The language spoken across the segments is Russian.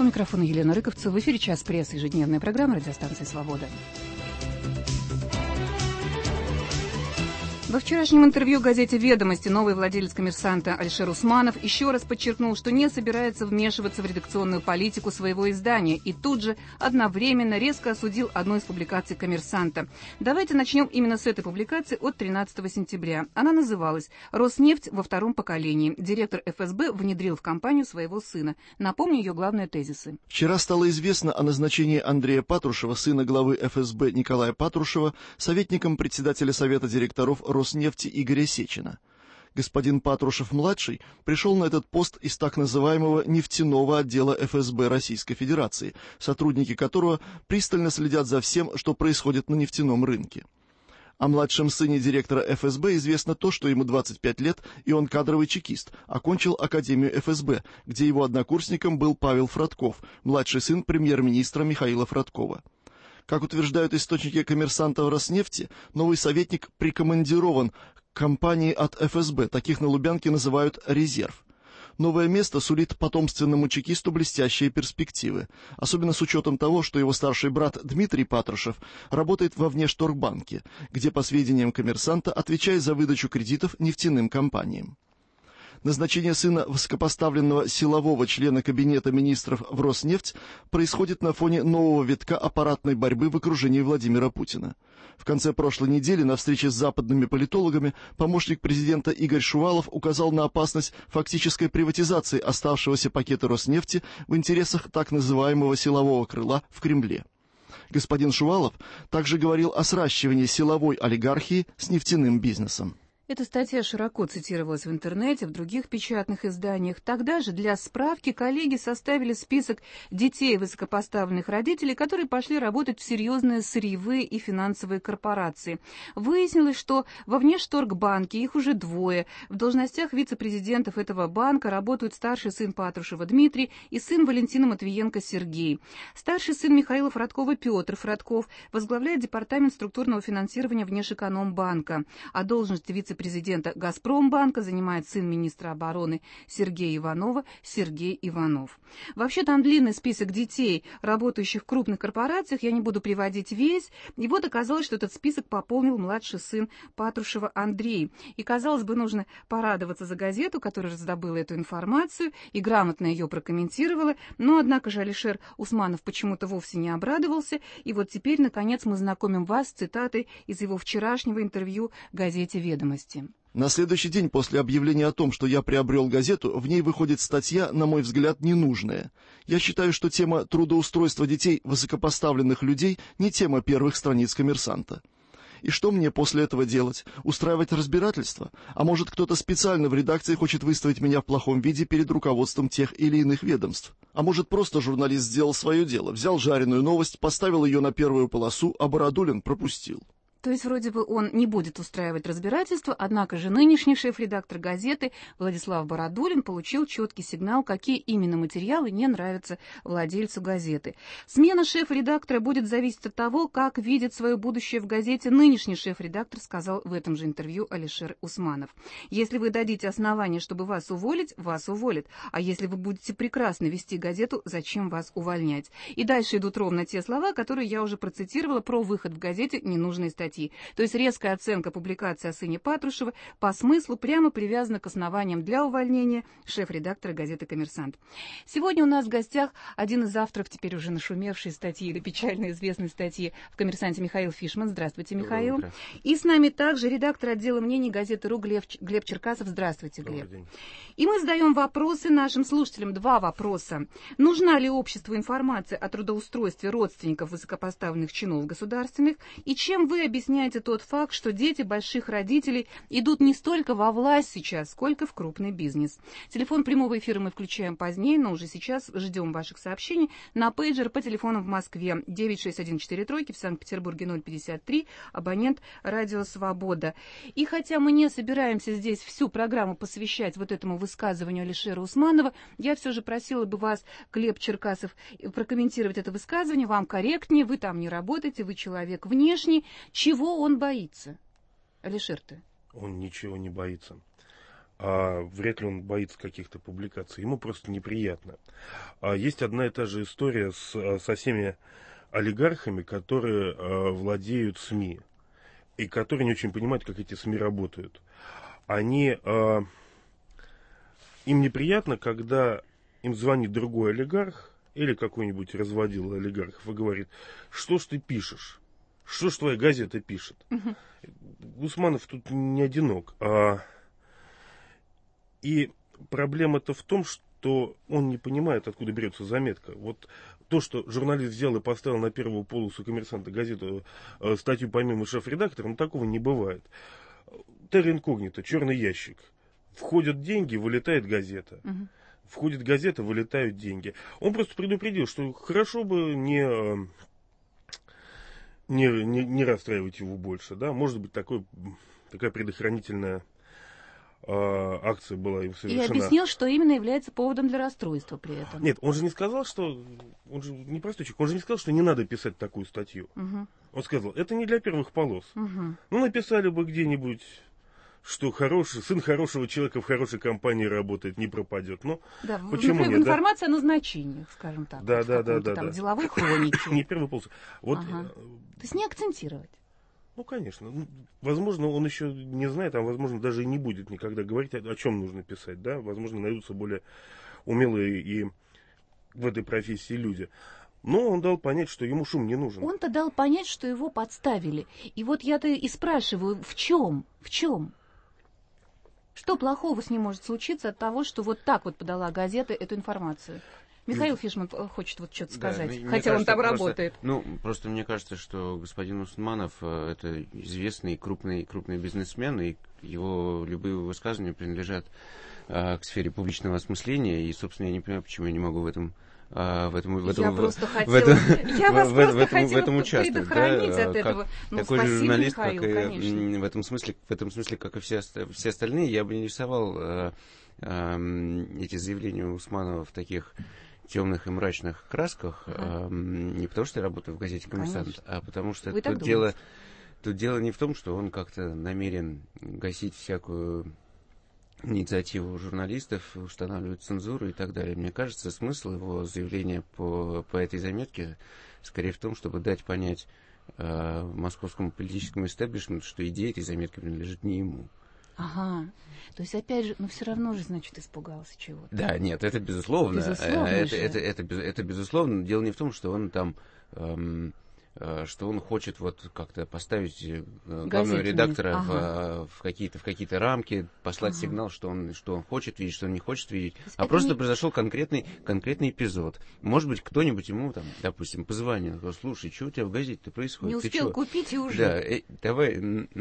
У микрофона Елена Рыковцева. В эфире «Час прессы», ежедневная программа радиостанции «Свобода». Во вчерашнем интервью газете «Ведомости» новый владелец «Коммерсанта» Алишер Усманов еще раз подчеркнул, что не собирается вмешиваться в редакционную политику своего издания и тут же одновременно резко осудил одну из публикаций «Коммерсанта». Давайте начнем именно с этой публикации от 13 сентября. Она называлась «Роснефть во втором поколении. Директор ФСБ внедрил в компанию своего сына». Напомню ее главные тезисы. Вчера стало известно о назначении Андрея Патрушева, сына главы ФСБ Николая Патрушева, советником председателя Совета директоров Роснефти Игоря Сечина. Господин Патрушев-младший пришел на этот пост из так называемого нефтяного отдела ФСБ Российской Федерации, сотрудники которого пристально следят за всем, что происходит на нефтяном рынке. О младшем сыне директора ФСБ известно то, что ему 25 лет, и он кадровый чекист, окончил Академию ФСБ, где его однокурсником был Павел Фродков, младший сын премьер-министра Михаила Фродкова. Как утверждают источники «Коммерсанта» в Роснефти, новый советник прикомандирован к компании от ФСБ, таких на Лубянке называют «резерв». Новое место сулит потомственному чекисту блестящие перспективы, особенно с учетом того, что его старший брат Дмитрий Патрушев работает во Внешторгбанке, где, по сведениям «Коммерсанта», отвечает за выдачу кредитов нефтяным компаниям. Назначение сына высокопоставленного силового члена Кабинета министров в Роснефть происходит на фоне нового витка аппаратной борьбы в окружении Владимира Путина. В конце прошлой недели на встрече с западными политологами помощник президента Игорь Шувалов указал на опасность фактической приватизации оставшегося пакета Роснефти в интересах так называемого силового крыла в Кремле. Господин Шувалов также говорил о сращивании силовой олигархии с нефтяным бизнесом. Эта статья широко цитировалась в интернете, в других печатных изданиях. Тогда же для справки коллеги составили список детей высокопоставленных родителей, которые пошли работать в серьезные сырьевые и финансовые корпорации. Выяснилось, что во Внешторгбанке их уже двое. В должностях вице-президентов этого банка работают старший сын Патрушева Дмитрий и сын Валентина Матвиенко Сергей. Старший сын Михаила Фродкова Петр Фродков возглавляет департамент структурного финансирования Внешэкономбанка, а должность вице-президента «Газпромбанка» занимает сын министра обороны Сергея Иванова Сергей Иванов. Вообще там длинный список детей, работающих в крупных корпорациях, я не буду приводить весь. И вот оказалось, что этот список пополнил младший сын Патрушева Андрей. И, казалось бы, нужно порадоваться за газету, которая раздобыла эту информацию и грамотно ее прокомментировала. Но, однако же, Алишер Усманов почему-то вовсе не обрадовался. И вот теперь, наконец, мы знакомим вас с цитатой из его вчерашнего интервью газете «Ведомости». На следующий день после объявления о том, что я приобрел газету, в ней выходит статья, на мой взгляд, ненужная. Я считаю, что тема трудоустройства детей высокопоставленных людей не тема первых страниц «Коммерсанта». И что мне после этого делать? Устраивать разбирательство? А может, кто-то специально в редакции хочет выставить меня в плохом виде перед руководством тех или иных ведомств? А может, просто журналист сделал свое дело, взял жареную новость, поставил ее на первую полосу, а Бородулин пропустил? То есть вроде бы он не будет устраивать разбирательство, однако же нынешний шеф-редактор газеты Владислав Бородулин получил четкий сигнал, какие именно материалы не нравятся владельцу газеты. Смена шеф-редактора будет зависеть от того, как видит свое будущее в газете нынешний шеф-редактор, сказал в этом же интервью Алишер Усманов. Если вы дадите основания, чтобы вас уволить, вас уволят. А если вы будете прекрасно вести газету, зачем вас увольнять? И дальше идут ровно те слова, которые я уже процитировала про выход в газете ненужной статьи. То есть резкая оценка публикации о сыне Патрушева по смыслу прямо привязана к основаниям для увольнения шеф-редактора газеты «Коммерсант». Сегодня у нас в гостях один из авторов теперь уже нашумевшей статьи или печально известной статьи в «Коммерсанте» Михаил Фишман. Здравствуйте, Михаил. И с нами также редактор отдела мнений газеты «РУ» Глеб Черкасов. Здравствуйте, Глеб. И мы задаем вопросы нашим слушателям. Два вопроса. Нужна ли обществу информация о трудоустройстве родственников высокопоставленных чинов государственных? И чем вы объясняете тот факт, что дети больших родителей идут не столько во власть сейчас, сколько в крупный бизнес? Телефон прямого эфира мы включаем позднее, но уже сейчас ждем ваших сообщений на пейджер по телефону в Москве 96143, в Санкт-Петербурге 053, абонент «Радио Свобода». И хотя мы не собираемся здесь всю программу посвящать вот этому высказыванию Алишера Усманова, я все же просила бы вас, Глеб Черкасов, прокомментировать это высказывание. Вам корректнее, вы там не работаете, вы человек внешний. Чего он боится? Алишер-то? Он ничего не боится. вряд ли он боится каких-то публикаций. Ему просто неприятно. Есть одна и та же история со всеми олигархами, которые владеют СМИ. И которые не очень понимают, как эти СМИ работают. Им неприятно, когда им звонит другой олигарх или какой-нибудь разводил олигархов и говорит: что ж ты пишешь? Что ж твоя газета пишет? Усманов тут не одинок. И проблема-то в том, что он не понимает, откуда берется заметка. Вот то, что журналист взял и поставил на первую полосу «Коммерсанта» газету статью помимо шеф-редактора, ну такого не бывает. Терра инкогнита, черный ящик. Входят деньги, вылетает газета. Входит газета, вылетают деньги. Он просто предупредил, что хорошо бы не расстраивать его больше. Да? Может быть, такая предохранительная акция была им совершена. И объяснил, что именно является поводом для расстройства при этом. Нет, он же не сказал, что... Он же не простой человек. Он же не сказал, что не надо писать такую статью. Он сказал, это не для первых полос. Ну, написали бы где-нибудь, что сын хорошего человека в хорошей компании работает, не пропадет. Ну, да, почему нет? Информация о назначениях, скажем так. Да. Там деловой хроники. Не первый полос. Вот, То есть не акцентировать. Ну, конечно. Возможно, он еще не знает, а возможно, даже и не будет никогда говорить, о чем нужно писать. Да? Возможно, найдутся более умелые и в этой профессии люди. Но он дал понять, что ему шум не нужен. Он-то дал понять, что его подставили. И вот я-то и спрашиваю, в чем? В чем? Что плохого с ним может случиться от того, что вот так вот подала газета эту информацию? Михаил Фишман хочет вот что-то сказать, хотя он там работает. Просто мне кажется, что господин Усманов это известный крупный бизнесмен, и его любые высказывания принадлежат к сфере публичного осмысления, и, собственно, я не понимаю, почему я не могу в этом участвовать. Предохранить от этого. Такой же журналист, Михаил, в этом смысле, как и все остальные, я бы не рисовал эти заявления Усманова в таких темных и мрачных красках, не потому что я работаю в газете «Коммерсант», а потому что тут дело не в том, что он как-то намерен гасить всякую инициативу журналистов, устанавливать цензуру и так далее. Мне кажется, смысл его заявления по этой заметке скорее в том, чтобы дать понять московскому политическому истеблишменту, что идея этой заметки принадлежит не ему. Ага. То есть, опять же, все равно же, значит, испугался чего-то. Да, нет, это безусловно. Это безусловно. Дело не в том, что он там... что он хочет вот как-то поставить главного редактора в какие-то рамки, послать сигнал, что он хочет видеть, что он не хочет видеть. А просто произошел конкретный эпизод. Может быть, кто-нибудь ему, там, допустим, позвонил, сказал: слушай, что у тебя в газете-то происходит? Не успел купить и уже. Да, давай,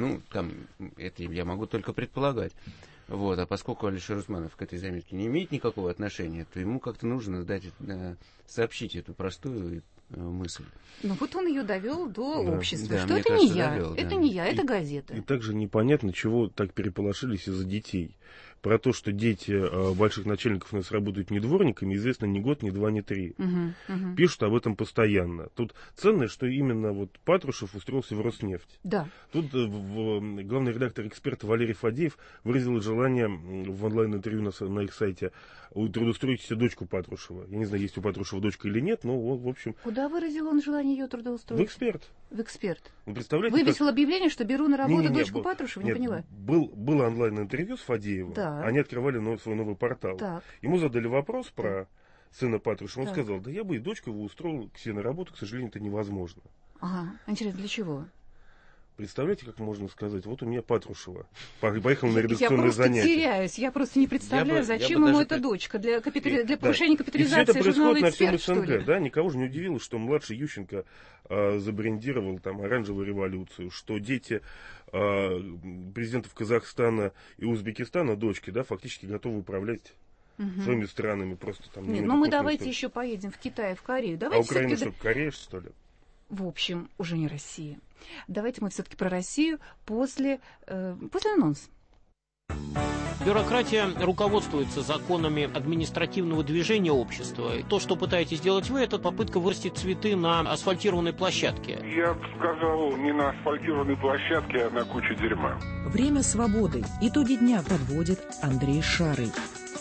это я могу только предполагать. Вот, а поскольку Алишер Усманов к этой заметке не имеет никакого отношения, то ему как-то нужно сообщить эту простую мысль. Ну вот он ее довел до общества, что это не я, это не я, это газета. И также непонятно, чего так переполошились из-за детей. Про то, что дети больших начальников у нас работают не дворниками, известно не год, не два, не три. Пишут об этом постоянно. Тут ценное, что именно вот Патрушев устроился в Роснефть. Да. Тут главный редактор-эксперт Валерий Фадеев выразил желание в онлайн-интервью на их сайте трудоустроить себе дочку Патрушева. Я не знаю, есть у Патрушева дочка или нет, но в общем... Куда выразил он желание ее трудоустроить? В «Эксперт». В «Эксперт». Вы представляете, вывесил объявление, что беру на работу дочку Патрушева, не поняла. Было онлайн-интервью с Фадеевым. Да. Они открывали свой новый портал. Так. Ему задали вопрос про сына Патрушева. Он сказал: да я бы и дочку его устроил к себе на работу, к сожалению, это невозможно. Ага, интересно, для чего? Представляете, как можно сказать? Вот у меня Патрушева. Поехал на редакционное занятие. Я просто теряюсь. Я просто не представляю, зачем ему эта дочка. Для повышения капитализации журнала «Эксперт», что ли? происходит на всем СНГ, да? Никого же не удивило, что младший Ющенко забрендировал там оранжевую революцию, что дети президентов Казахстана и Узбекистана, дочки, да, фактически готовы управлять своими странами. Просто там... Нет, мы давайте еще поедем в Китай, в Корею. Давайте Украина что, Корея, что ли? В общем, уже не Россия. Давайте мы все-таки про Россию после анонса. Бюрократия руководствуется законами административного движения общества. И то, что пытаетесь сделать вы, это попытка вырастить цветы на асфальтированной площадке. Я бы сказал, не на асфальтированной площадке, а на куче дерьма. Время свободы. Итоги дня подводит Андрей Шарый.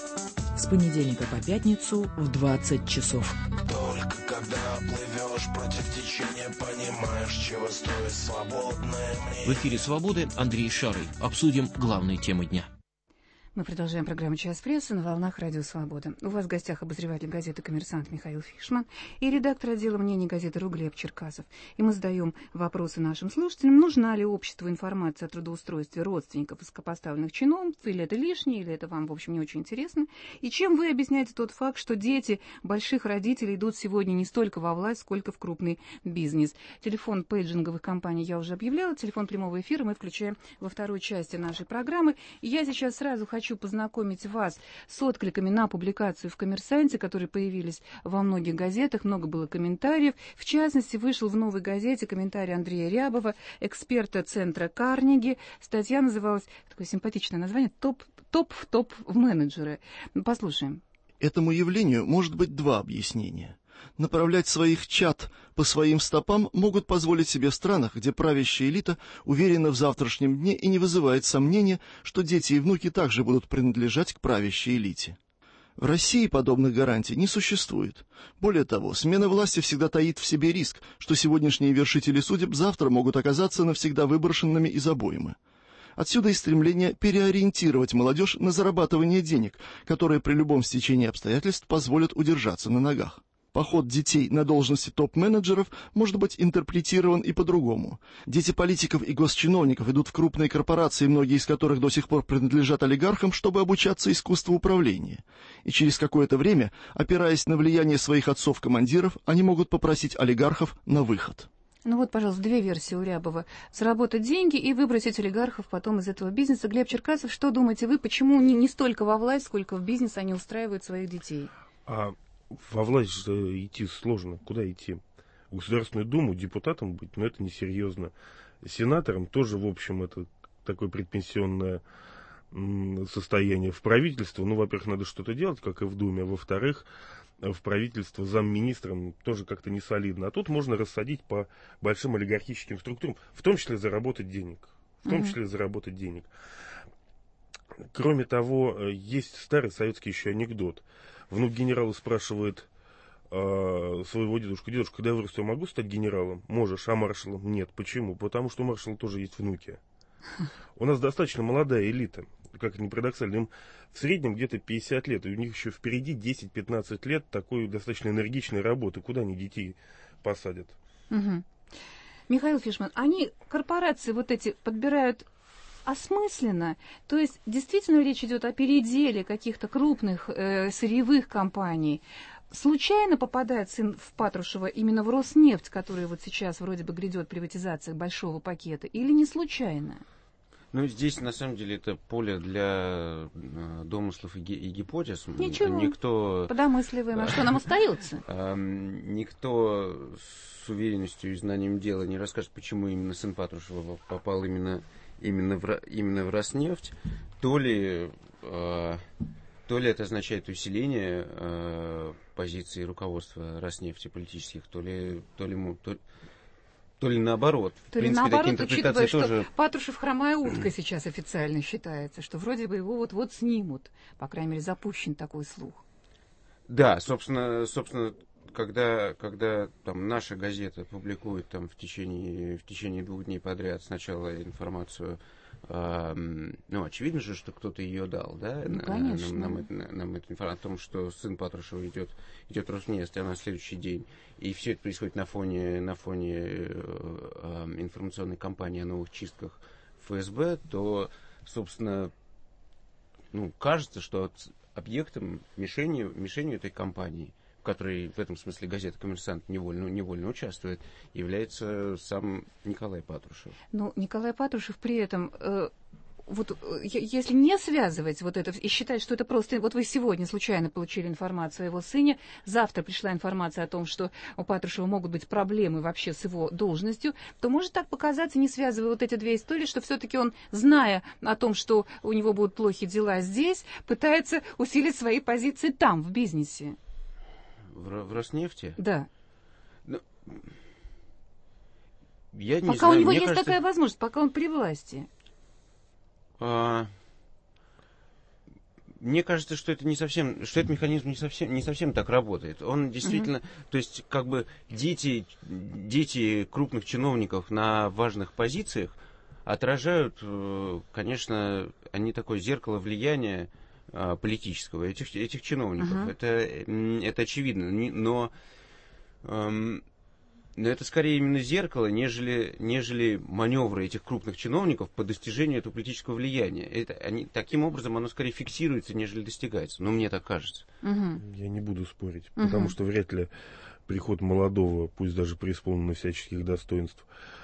С понедельника по пятницу в 20 часов. Только когда плывешь против течения, понимаешь, чего стоит свободное мнение. В эфире «Свободы» Андрей Шарый. Обсудим главные темы дня. Мы продолжаем программу «Час прессы» на волнах Радио Свобода. У вас в гостях обозреватель газеты «Коммерсант» Михаил Фишман и редактор отдела мнений газеты «РУ» Глеб Черкасов. И мы задаем вопросы нашим слушателям. Нужна ли обществу информация о трудоустройстве родственников высокопоставленных чиновников? Или это лишнее, или это вам, в общем, не очень интересно? И чем вы объясняете тот факт, что дети больших родителей идут сегодня не столько во власть, сколько в крупный бизнес? Телефон пейджинговых компаний я уже объявляла. Телефон прямого эфира мы включаем во второй части нашей программы. И я сейчас сразу хочу познакомить вас с откликами на публикацию в «Коммерсанте», которые появились во многих газетах, много было комментариев. В частности, вышел в «Новой газете» комментарий Андрея Рябова, эксперта центра Карнеги. Статья называлась, такое симпатичное название, «Топ в менеджеры». Послушаем. Этому явлению может быть два объяснения. Направлять своих чад по своим стопам могут позволить себе в странах, где правящая элита уверена в завтрашнем дне и не вызывает сомнения, что дети и внуки также будут принадлежать к правящей элите. В России подобных гарантий не существует. Более того, смена власти всегда таит в себе риск, что сегодняшние вершители судеб завтра могут оказаться навсегда выброшенными из обоймы. Отсюда и стремление переориентировать молодежь на зарабатывание денег, которые при любом стечении обстоятельств позволят удержаться на ногах. Поход детей на должности топ-менеджеров может быть интерпретирован и по-другому. Дети политиков и госчиновников идут в крупные корпорации, многие из которых до сих пор принадлежат олигархам, чтобы обучаться искусству управления. И через какое-то время, опираясь на влияние своих отцов-командиров, они могут попросить олигархов на выход. Ну вот, пожалуйста, две версии у Рябова. Заработать деньги и выбросить олигархов потом из этого бизнеса. Глеб Черкасов, что думаете вы, почему не столько во власть, сколько в бизнес они устраивают своих детей? Во власть идти сложно. Куда идти? В Государственную Думу депутатом быть, но это несерьезно. Сенатором тоже, в общем, это такое предпенсионное состояние. В правительство, во-первых, надо что-то делать, как и в Думе, а во-вторых, в правительство замминистром тоже как-то не солидно. А тут можно рассадить по большим олигархическим структурам, в том числе заработать денег. Кроме того, есть старый советский еще анекдот. Внук генерала спрашивает своего дедушку: дедушка, когда я вырасту, я могу стать генералом? Можешь, а маршалом? Нет. Почему? Потому что у маршала тоже есть внуки. У нас достаточно молодая элита, как это ни парадоксально, им в среднем где-то 50 лет, и у них еще впереди 10-15 лет такой достаточно энергичной работы. Куда они детей посадят? Угу. Михаил Фишман, они, корпорации вот эти, подбирают осмысленно, то есть действительно речь идет о переделе каких-то крупных сырьевых компаний. Случайно попадает сын в Патрушева именно в Роснефть, который вот сейчас вроде бы грядет приватизация большого пакета, или не случайно? Ну, здесь, на самом деле, это поле для домыслов и гипотез. Ничего, никто, подомысливаем. А что нам остается? Никто с уверенностью и знанием дела не расскажет, почему именно сын Патрушева попал именно в Роснефть. То ли это означает усиление позиции руководства Роснефти политических, то ли наоборот. То ли наоборот, учитывая, что Патрушев хромая утка сейчас официально считается, что вроде бы его вот-вот снимут. По крайней мере, запущен такой слух. Да, собственно, когда там наша газета публикует там в течение 2 дней подряд сначала информацию, очевидно же, что кто-то ее дал, да? Ну, конечно. Нам эту информацию о том, что сын Патрушева идет в Роснефть, а на следующий день. И все это происходит на фоне информационной кампании о новых чистках ФСБ, то, собственно, кажется, что объектом, мишенью этой кампании, в которой в этом смысле газета «Коммерсант» невольно участвует, является сам Николай Патрушев. Ну, Николай Патрушев при этом вот если не связывать вот это и считать, что это просто... Вот вы сегодня случайно получили информацию о его сыне, завтра пришла информация о том, что у Патрушева могут быть проблемы вообще с его должностью, то может так показаться, не связывая вот эти две истории, что все-таки он, зная о том, что у него будут плохие дела здесь, пытается усилить свои позиции там, в бизнесе. В Роснефти? Да. Ну, я не пока знаю, у него мне есть кажется... такая возможность, пока он при власти. Мне кажется, что это не совсем, что этот механизм не совсем так работает. Он действительно, то есть как бы дети крупных чиновников на важных позициях отражают, конечно, они такое зеркало влияния политического этих чиновников. Это очевидно, но это скорее именно зеркало, нежели маневры этих крупных чиновников по достижению этого политического влияния. Таким образом оно скорее фиксируется, нежели достигается. Ну, мне так кажется. Я не буду спорить, потому что вряд ли приход молодого, пусть даже преисполненного всяческих достоинств,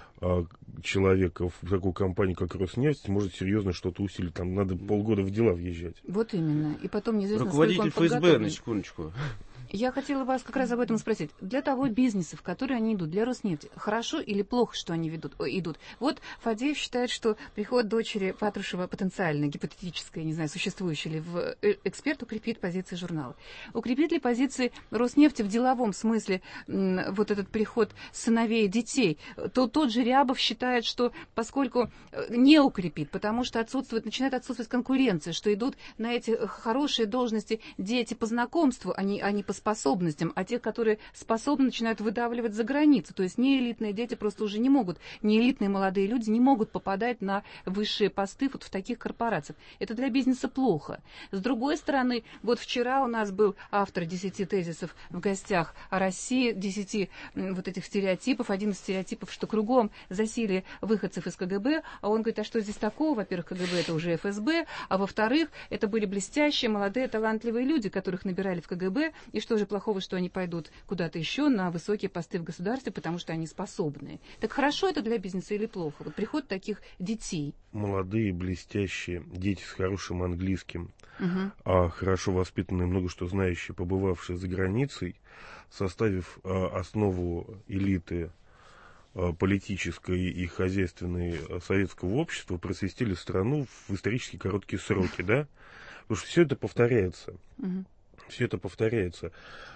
человека в такую компанию, как Роснефть, может серьезно что-то усилить. Там надо полгода в дела въезжать. Вот именно. И потом неизвестно, руководитель сколько он ФСБ, на секундочку. Я хотела вас как раз об этом спросить. Для того бизнеса, в который они идут, для Роснефти, хорошо или плохо, что они идут? Вот Фадеев считает, что приход дочери Патрушева потенциально, гипотетическое, не знаю, существующее ли в эксперт, укрепит позиции журнала. Укрепит ли позиции Роснефти в деловом смысле вот этот приход сыновей и детей? То тот же Рябов считает, что поскольку не укрепит, потому что начинает отсутствовать конкуренция, что идут на эти хорошие должности дети по знакомству, а не по способностям, а те, которые способны, начинают выдавливать за границу. То есть неэлитные дети просто уже не могут, неэлитные молодые люди не могут попадать на высшие посты вот в таких корпорациях. Это для бизнеса плохо. С другой стороны, вот вчера у нас был автор 10 тезисов в гостях о России, 10 вот этих стереотипов. Один из стереотипов, что кругом засилие выходцев из КГБ, а он говорит, а что здесь такого? Во-первых, КГБ это уже ФСБ, а во-вторых, это были блестящие, молодые, талантливые люди, которых набирали в КГБ, и что же плохого, что они пойдут куда-то еще на высокие посты в государстве, потому что они способны. Так хорошо это для бизнеса или плохо? Вот приход таких детей. Молодые, блестящие, дети с хорошим английским, а хорошо воспитанные, много что знающие, побывавшие за границей, составив основу элиты политической и хозяйственной советского общества, просвестили страну в исторически короткие сроки, да? Потому что все это повторяется. Все это повторяется.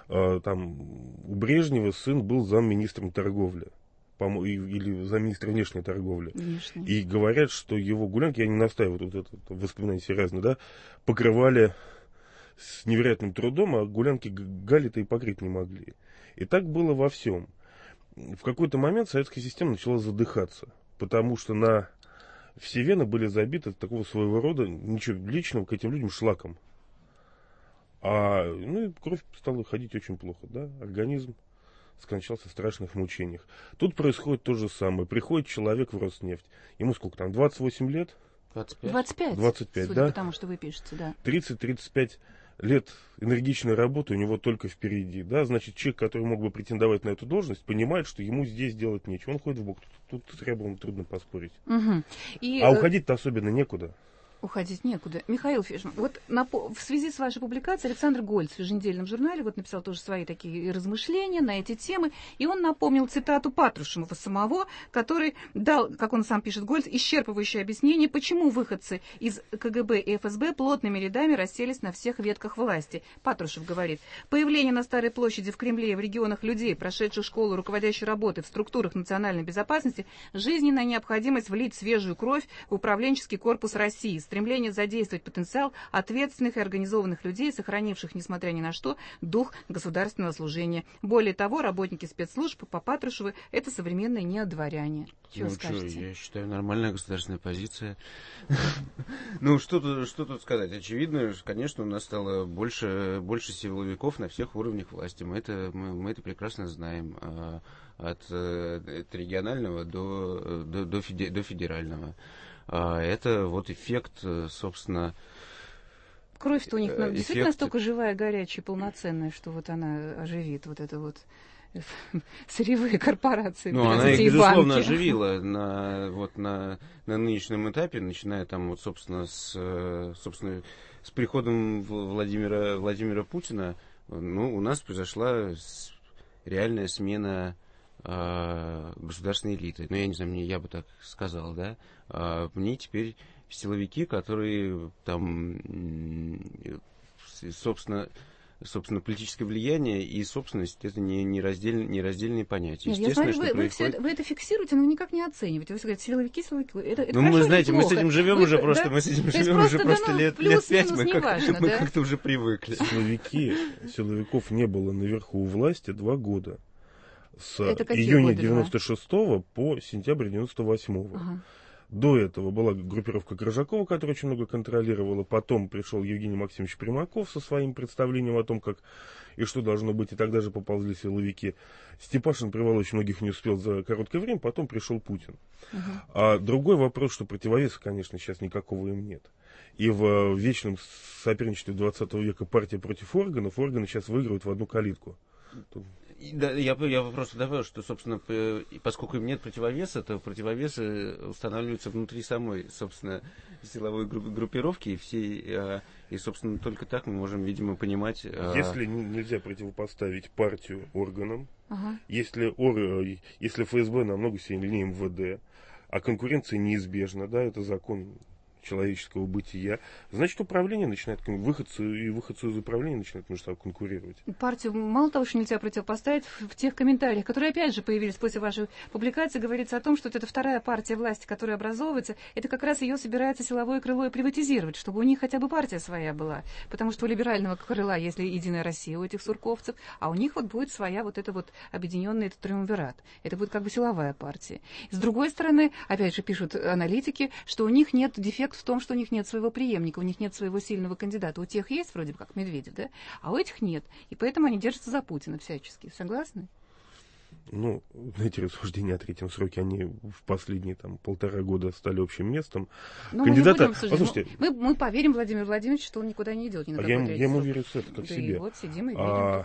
Там у Брежнева сын был замминистром торговли. Или замминистра внешней торговли. Внешне. И говорят, что его гулянки, я не настаиваю, вот это воспоминания все разные, да, покрывали с невероятным трудом, а гулянки Гали-то и покрыть не могли. И так было во всем. В какой-то момент советская система начала задыхаться, потому что на все вены были забиты такого своего рода, ничего личного, к этим людям шлаком. И кровь стала ходить очень плохо, да, организм скончался в страшных мучениях. Тут происходит то же самое. Приходит человек в Роснефть, ему сколько там, 28 лет? 25, 25, судя да? по тому, что вы пишете, да. 30-35 лет энергичной работы у него только впереди, да, значит, человек, который мог бы претендовать на эту должность, понимает, что ему здесь делать нечего, он ходит в бок, тут с Рябовым трудно поспорить. Уходить-то особенно некуда. Уходить некуда. Михаил Фишман, вот в связи с вашей публикацией Александр Гольц в еженедельном журнале вот написал тоже свои такие размышления на эти темы, и он напомнил цитату Патрушева самого, который дал, как он сам пишет, Гольц, исчерпывающее объяснение, почему выходцы из КГБ и ФСБ плотными рядами расселись на всех ветках власти. Патрушев говорит, появление на Старой площади, в Кремле и в регионах людей, прошедших школу руководящей работы в структурах национальной безопасности, жизненная необходимость влить свежую кровь в управленческий корпус России, стремление задействовать потенциал ответственных и организованных людей, сохранивших, несмотря ни на что, дух государственного служения. Более того, работники спецслужб по Патрушеву – это современные неодворяне. Что скажете? Я считаю, нормальная государственная позиция. Что тут сказать? Очевидно, конечно, у нас стало больше силовиков на всех уровнях власти. Мы это прекрасно знаем. От регионального до федерального. Это вот эффект, собственно... Кровь-то у них действительно настолько живая, горячая, полноценная, что вот она оживит вот это вот сырьевые корпорации. Ну, она их, безусловно, оживила на нынешнем этапе, начиная там, вот, собственно, с приходом Владимира Путина, ну, у нас произошла реальная смена государственной элиты. Ну, я не знаю, я бы так сказал, да. В ней теперь силовики, которые там, собственно, политическое влияние и собственность — это нераздельные понятия. Нет, я смотрю, вы это фиксируете, но вы никак не оцениваете. Вы говорите, силовики. Это ну, мы, знаете, мы с этим живем уже просто, лет 5, мы как-то уже привыкли. Силовиков не было наверху у власти 2 года. С июня 96-го по сентябрь 98-го. Ага. До этого была группировка Коржакова, которая очень много контролировала. Потом пришел Евгений Максимович Примаков со своим представлением о том, как и что должно быть. И тогда же поползли силовики. Степашин привал очень многих не успел за короткое время. Потом пришел Путин. А другой вопрос, что противовеса, конечно, сейчас никакого им нет. И в вечном соперничестве 20 века партия против органов, органы сейчас выигрывают в одну калитку. Да, я просто добавил, что, собственно, поскольку им нет противовеса, то противовесы устанавливаются внутри самой, собственно, силовой группировки, и, собственно, только так мы можем, видимо, понимать... Если нельзя противопоставить партию органам, если ФСБ намного сильнее МВД, а конкуренция неизбежна, да, это закон человеческого бытия, значит, управление начинает, выходцы из управления начинают между собой конкурировать. Партию мало того, что нельзя противопоставить, в тех комментариях, которые опять же появились после вашей публикации, говорится о том, что это вторая партия власти, которая образовывается, это как раз ее собирается силовое крыло и приватизировать, чтобы у них хотя бы партия своя была. Потому что у либерального крыла есть Единая Россия, у этих сурковцев, а у них вот будет своя вот эта вот объединенный этот триумвират. Это будет как бы силовая партия. С другой стороны, опять же пишут аналитики, что у них нет дефекта в том, что у них нет своего преемника, у них нет своего сильного кандидата. У тех есть, вроде как Медведев, да? А у этих нет. И поэтому они держатся за Путина всячески. Согласны? Ну, знаете, рассуждения о третьем сроке, они в последние 1,5 года стали общим местом. Но кандидата... Послушайте, мы поверим Владимиру Владимировичу, что он никуда не идет. Ни на я ему верю в это, как да себе. И вот сидим и верим.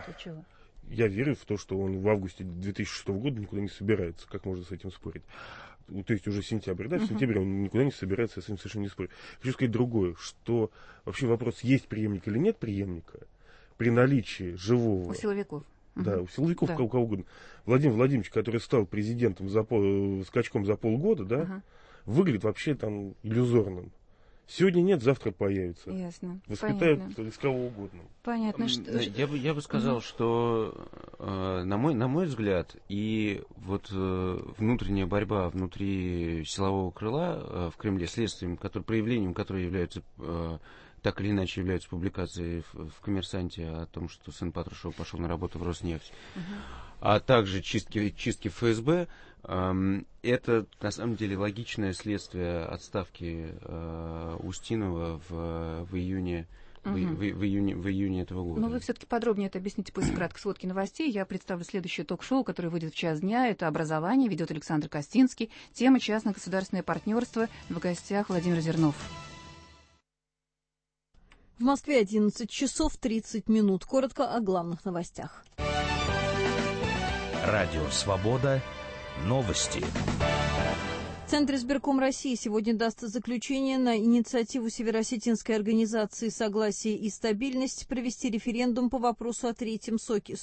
Я верю в то, что он в августе 2006 года никуда не собирается. Как можно с этим спорить? То есть уже сентябрь, да, в сентябре он никуда не собирается, я с этим совершенно не спорю. Хочу сказать другое, что вообще вопрос, есть преемник или нет преемника, при наличии живого... У силовиков. Да, у силовиков, да. у кого угодно. Владимир Владимирович, который стал президентом скачком за полгода, да, выглядит вообще там иллюзорным. Сегодня нет, завтра появится. Ясно. Воспитают из кого угодно. Понятно. Я бы сказал, что, на мой взгляд, и вот внутренняя борьба внутри силового крыла в Кремле, следствием, проявлением которой являются, так или иначе являются публикации в «Коммерсанте» о том, что сын Патрушева пошел на работу в Роснефть, а также чистки ФСБ, это на самом деле логичное следствие отставки Устинова в июне этого года. Но вы все-таки подробнее это объясните после краткой сводки новостей. Я представлю следующее ток-шоу, которое выйдет в час дня. Это «Образование», ведет Александр Костинский. Тема «Частно-государственное партнерство». В гостях Владимир Зернов. В Москве 11 часов 30 минут. Коротко о главных новостях. Радио «Свобода». Новости. Центр избирком России сегодня даст заключение на инициативу Североосетинской организации «Согласие и стабильность» провести референдум по вопросу о третьем сроке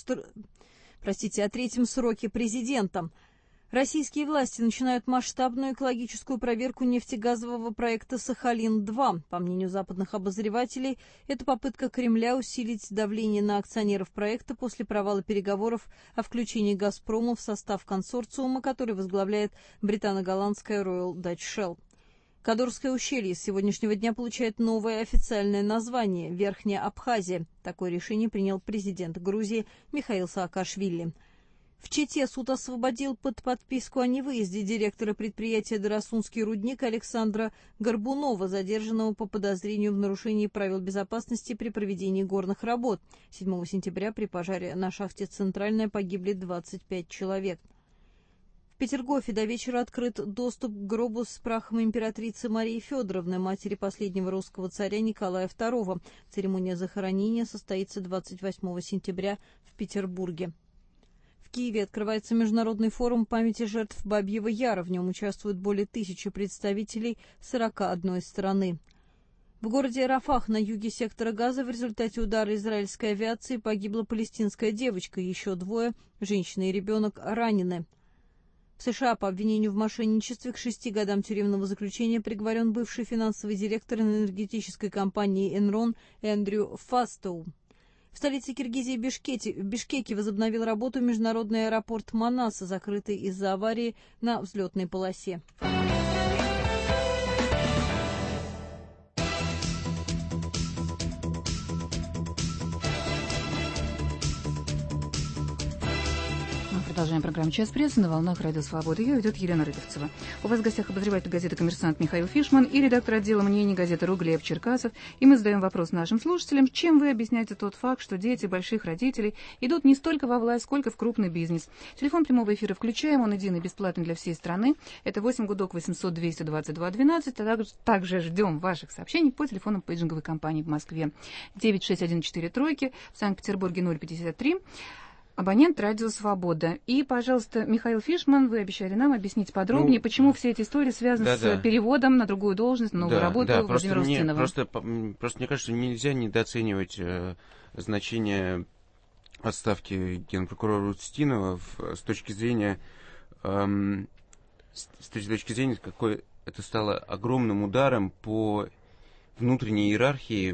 президента. Российские власти начинают масштабную экологическую проверку нефтегазового проекта «Сахалин-2». По мнению западных обозревателей, это попытка Кремля усилить давление на акционеров проекта после провала переговоров о включении «Газпрома» в состав консорциума, который возглавляет британо-голландская Royal Dutch Shell. Кадорское ущелье с сегодняшнего дня получает новое официальное название – Верхняя Абхазия. Такое решение принял президент Грузии Михаил Саакашвили. В Чите суд освободил под подписку о невыезде директора предприятия «Доросунский рудник» Александра Горбунова, задержанного по подозрению в нарушении правил безопасности при проведении горных работ. 7 сентября при пожаре на шахте «Центральная» погибли 25 человек. В Петергофе до вечера открыт доступ к гробу с прахом императрицы Марии Федоровны, матери последнего русского царя Николая II. Церемония захоронения состоится 28 сентября в Петербурге. В Киеве открывается международный форум памяти жертв Бабьего Яра. В нем участвуют более 1000 представителей 41 страны. В городе Рафах на юге сектора Газа в результате удара израильской авиации погибла палестинская девочка. Еще 2, женщина и ребенок, ранены. В США по обвинению в мошенничестве к 6 годам тюремного заключения приговорен бывший финансовый директор энергетической компании «Энрон» Эндрю Фастоу. В столице Киргизии Бишкеке возобновил работу международный аэропорт Манаса, закрытый из-за аварии на взлетной полосе. Продолжаем программу «Час прессы» на волнах Радио Свобода. Ее ведет Елена Рыбовцева. У вас в гостях обозреватель газеты «Коммерсант» Михаил Фишман и редактор отдела мнений газеты «РУ» Глеб Черкасов. И мы задаем вопрос нашим слушателям, чем вы объясняете тот факт, что дети больших родителей идут не столько во власть, сколько в крупный бизнес. Телефон прямого эфира включаем, он единый, бесплатный для всей страны. Это 8 гудок 800 222 12. Также ждем ваших сообщений по телефонам пейджинговой компании в Москве 96143, в Санкт-Петербурге 053. Абонент «Радио Свобода». И, пожалуйста, Михаил Фишман, вы обещали нам объяснить подробнее, почему все эти истории связаны с переводом на другую должность, на новую работу Владимира Устинова. Просто мне кажется, нельзя недооценивать значение отставки генпрокурора Устинова с точки зрения, какой это стало огромным ударом по внутренней иерархии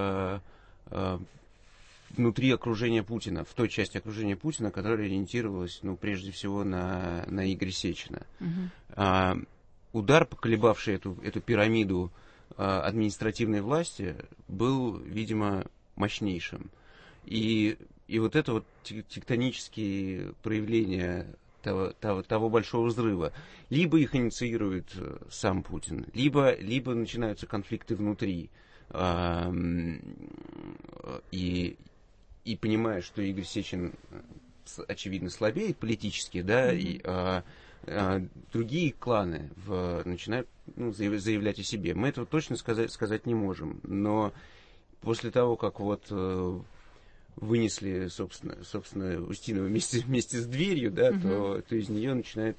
внутри окружения Путина, в той части окружения Путина, которая ориентировалась, прежде всего, на Игоря Сечина. Удар, поколебавший эту пирамиду административной власти, был, видимо, мощнейшим. И вот это вот тектонические проявления того большого взрыва, либо их инициирует сам Путин, либо начинаются конфликты внутри. И понимая, что Игорь Сечин, очевидно, слабеет политически, и другие кланы начинают заявлять о себе. Мы этого точно сказать не можем. Но после того, как вынесли, собственно, Устинова вместе с дверью, то из нее начинает...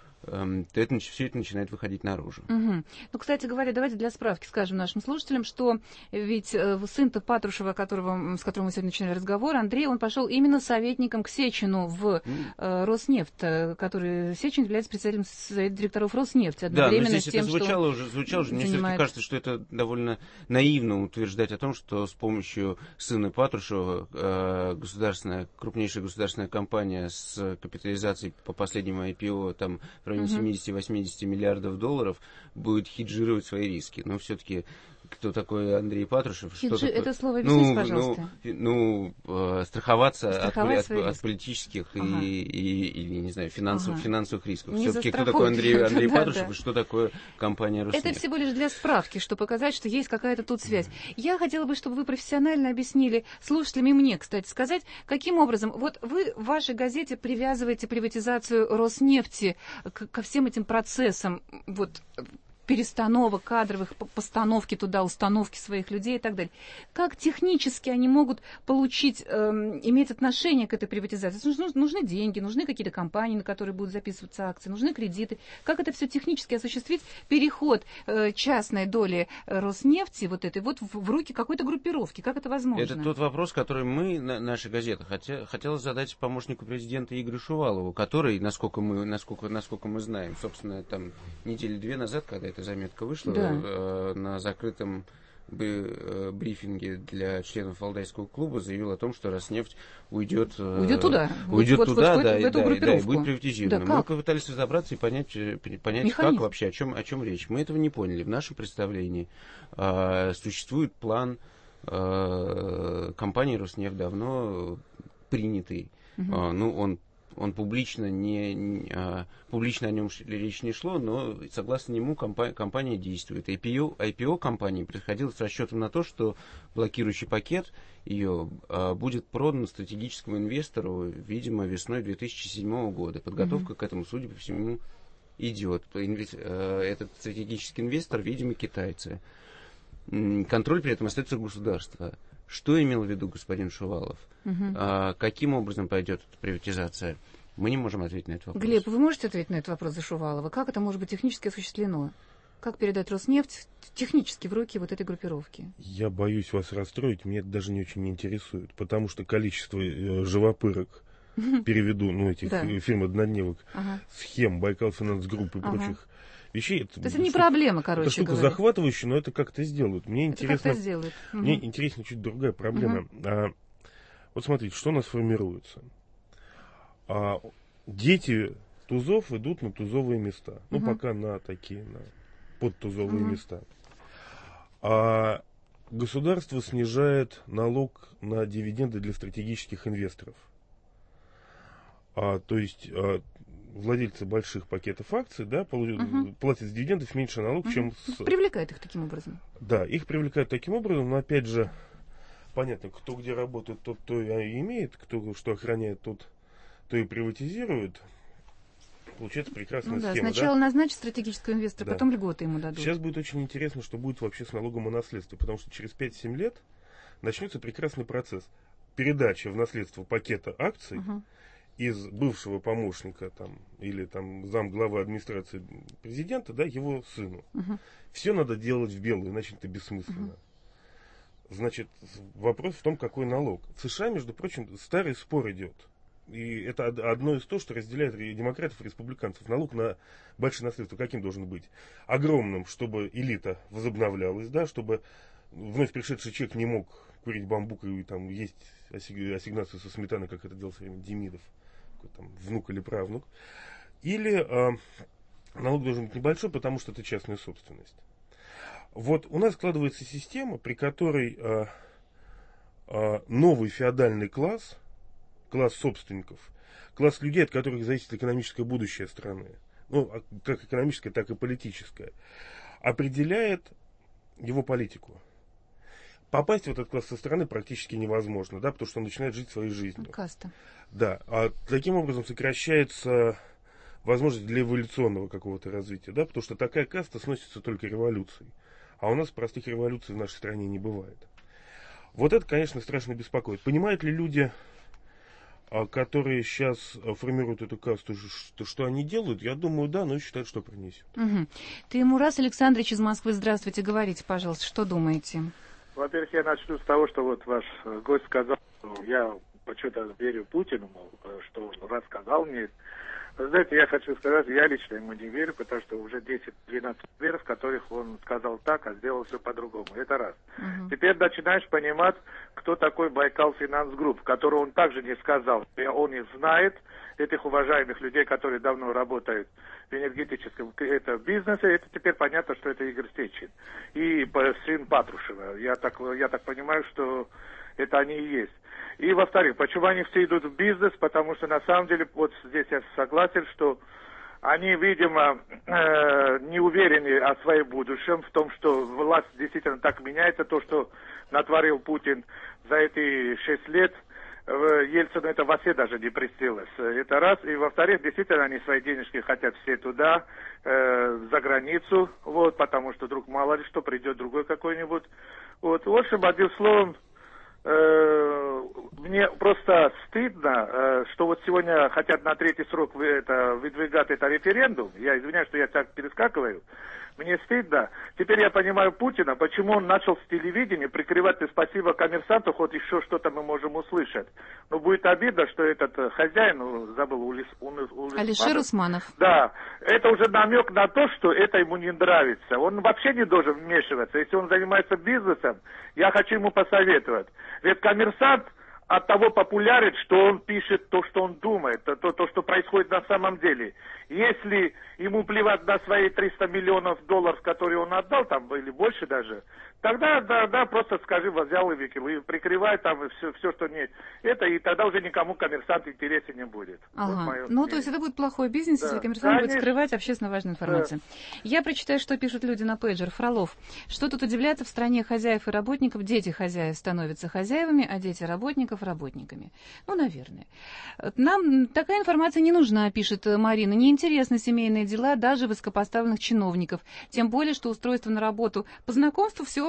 все это начинает выходить наружу. Кстати говоря, давайте для справки скажем нашим слушателям, что ведь сын-то Патрушева, с которым мы сегодня начинали разговор, Андрей, он пошел именно советником к Сечину в Роснефть, который Сечин является председателем совета директоров Роснефти. Одновременно но здесь это звучало уже. Мне все-таки кажется, что это довольно наивно утверждать о том, что с помощью сына Патрушева крупнейшая государственная компания с капитализацией по последнему IPO там в районе 70-80 миллиардов долларов будет хеджировать свои риски. Но все-таки кто такой Андрей Патрушев? Это слово объясните, пожалуйста. Страховаться от политических и не знаю, финансовых рисков. Все-таки кто такой Андрей Патрушев и что такое компания Роснефть? Это всего лишь для справки, чтобы показать, что есть какая-то тут связь. Я хотела бы, чтобы вы профессионально объяснили слушателям и мне, кстати, сказать, каким образом вот вы в вашей газете привязываете приватизацию Роснефти ко всем этим процессам, перестановок кадровых, постановки туда, установки своих людей и так далее. Как технически они могут иметь отношение к этой приватизации? Нужны деньги, нужны какие-то компании, на которые будут записываться акции, нужны кредиты. Как это все технически осуществить? Переход частной доли Роснефти в руки какой-то группировки. Как это возможно? Это тот вопрос, который наша газета, хотела задать помощнику президента Игорю Шувалову, который, насколько мы знаем, собственно, там недели 2 назад, когда эта заметка вышла, на закрытом брифинге для членов Валдайского клуба заявил о том, что Роснефть уйдет туда, и будет приватизирована. Мы попытались разобраться и понять как вообще, о чем речь. Мы этого не поняли. В нашем представлении существует план компании Роснефть, давно принятый. Он публично о нем речь не шло, но согласно нему компания действует. IPO компании происходило с расчетом на то, что блокирующий пакет ее будет продан стратегическому инвестору, видимо, весной 2007 года. Подготовка к этому, судя по всему, идет. Этот стратегический инвестор, видимо, китайцы. Контроль при этом остается у государства. Что имел в виду господин Шувалов? Каким образом пойдет эта приватизация? Мы не можем ответить на этот вопрос. Глеб, вы можете ответить на этот вопрос за Шувалова? Как это может быть технически осуществлено? Как передать Роснефть технически в руки вот этой группировки? Я боюсь вас расстроить, меня это даже не очень интересует, потому что количество живопырок, переведу, этих фирм-однодневок, схем Байкал Финанс Групп и прочих вещей. То есть это не проблема, короче говоря. Это штука захватывающая, но это как-то сделают. Мне интересно, мне интересна чуть другая проблема. Вот смотрите, что у нас формируется. Дети тузов идут на тузовые места. Пока на подтузовые места. А государство снижает налог на дивиденды для стратегических инвесторов. То есть владельцы больших пакетов акций, платят с дивидендов меньше налог, чем с... Привлекает их таким образом. Да, их привлекают таким образом, но опять же, понятно, кто где работает, тот то и имеет, кто что охраняет, тот то и приватизирует. Получается прекрасная схема. Сначала назначат стратегического инвестора, потом льготы ему дадут. Сейчас будет очень интересно, что будет вообще с налогом о наследстве, потому что через 5-7 лет начнется прекрасный процесс. Передача в наследство пакета акций из бывшего помощника или замглавы администрации президента, его сыну. Все надо делать в белую, иначе это бессмысленно. Значит, вопрос в том, какой налог. В США, между прочим, старый спор идет. И это одно из того, что разделяет демократов и республиканцев. Налог на большое наследство каким должен быть? Огромным, чтобы элита возобновлялась, чтобы вновь пришедший человек не мог курить бамбук и есть ассигнацию со сметаной, как это делал в свое время Демидов, внук или правнук. Или налог должен быть небольшой, потому что это частная собственность. Вот у нас складывается система, при которой новый феодальный класс собственников, класс людей, от которых зависит экономическое будущее страны, как экономическое, так и политическое, определяет его политику. Попасть в этот класс со стороны практически невозможно, потому что он начинает жить своей жизнью. Каста. Да, таким образом сокращается возможность для эволюционного какого-то развития, потому что такая каста сносится только революцией. А у нас простых революций в нашей стране не бывает. Вот это, конечно, страшно беспокоит. Понимают ли люди, которые сейчас формируют эту касту, что они делают? Я думаю, да, но считают, что принесет. Тимурас Александрович из Москвы, здравствуйте. Говорите, пожалуйста, что думаете? Во-первых, я начну с того, что вот ваш гость сказал, что я почему-то верю Путину, что он рассказал мне. Вы знаете, я хочу сказать, я лично ему не верю, потому что уже 10-12 примеров, в которых он сказал так, а сделал все по-другому. Это раз. Теперь начинаешь понимать, кто такой Байкал Финанс Групп, которого он также не сказал. Он их знает, этих уважаемых людей, которые давно работают в энергетическом бизнесе. Это теперь понятно, что это Игорь Сечин и сын Патрушева. Я так понимаю, что это они и есть. И, во-вторых, почему они все идут в бизнес? Потому что, на самом деле, вот здесь я согласен, что они, видимо, не уверены о своем будущем, в том, что власть действительно так меняется. То, что натворил Путин за эти 6 лет, Ельцину это вообще даже не приснилось. Это раз. И, во-вторых, действительно, они свои денежки хотят все туда, за границу, потому что вдруг мало ли что, придет другой какой-нибудь. В общем, одним словом, мне просто стыдно, что вот сегодня хотят на 3-й срок выдвигать это референдум. Я извиняюсь, что я так перескакиваю. Мне стыдно. Теперь я понимаю Путина, почему он начал с телевидения прикрывать спасибо коммерсанту, хоть еще что-то мы можем услышать. Но будет обидно, что этот хозяин, забыл, Алишер Усманов. Да, это уже намек на то, что это ему не нравится. Он вообще не должен вмешиваться. Если он занимается бизнесом, я хочу ему посоветовать. Ведь коммерсант от того популярен, что он пишет то, что он думает, то, что происходит на самом деле. Если ему плевать на свои $300 миллионов, которые он отдал, или больше даже, тогда, да, просто скажи, взял и выкинул, и прикрывай все, что не это, и тогда уже никому коммерсант интересен не будет. Ага. Вот то есть это будет плохой бизнес, если коммерсант будет скрывать общественно важную информацию. Да. Я прочитаю, что пишут люди на пейджер. Фролов. Что тут удивляться, в стране хозяев и работников дети хозяев становятся хозяевами, а дети работников работниками. Наверное. Нам такая информация не нужна, пишет Марина. Неинтересны семейные дела даже высокопоставленных чиновников. Тем более, что устройство на работу по знакомству всеобщее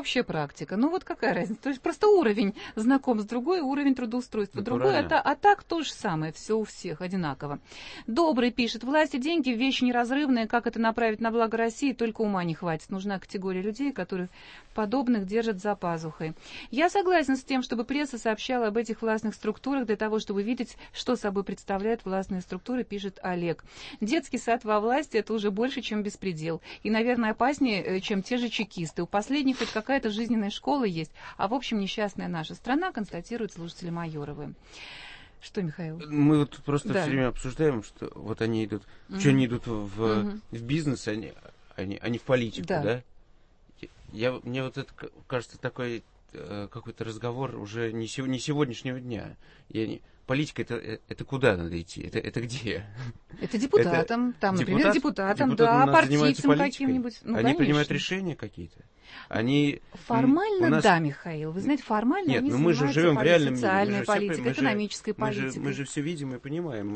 общая практика. Ну вот какая разница? То есть просто уровень знаком с другой, уровень трудоустройства другой, а так то же самое, все у всех одинаково. Добрый пишет: власть и деньги вещь неразрывная, как это направить на благо России, только ума не хватит. Нужна категория людей, которые подобных держат за пазухой. Я согласен с тем, чтобы пресса сообщала об этих властных структурах для того, чтобы видеть, что собой представляют властные структуры, пишет Олег. Детский сад во власти — это уже больше, чем беспредел. И, наверное, опаснее, чем те же чекисты. У последних хоть какая-то жизненная школа есть, а в общем несчастная наша страна, констатируют слушатели Майоровы. Что, Михаил? Мы вот просто все время обсуждаем, что вот они идут, что они идут в бизнес, они в политику, да? Мне вот это кажется такой какой-то разговор уже не сегодняшнего дня. Политика это куда надо идти? Это где? Это депутатам, например, депутатам, да, партийцам каким-нибудь. Ну, они принимают решения какие-то. Формально, да, Михаил. Вы знаете, формально нет, они мы же живем в реальном мире. Социальной политикой, экономической политикой. Мы же все видим и понимаем.